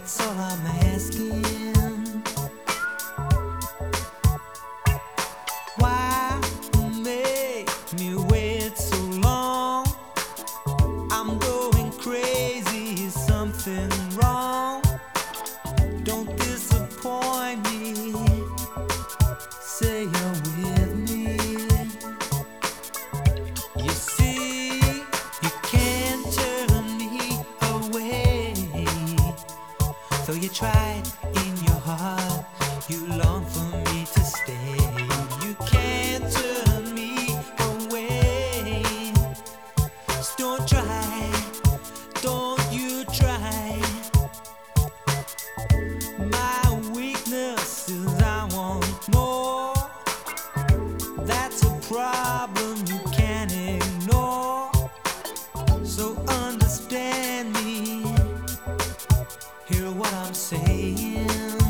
That's all I'm asking. Why make me wait so long? I'm going crazy, is something wrong? Don't disappoint me. Say you're with me. You see, you can't turn me away. Though you tried in your heart, you long for me to stay. You can't turn me away. So don't try, don't you try. My weakness is I want more. That's a problem you can't ignore. So understand me, hear what I'm saying.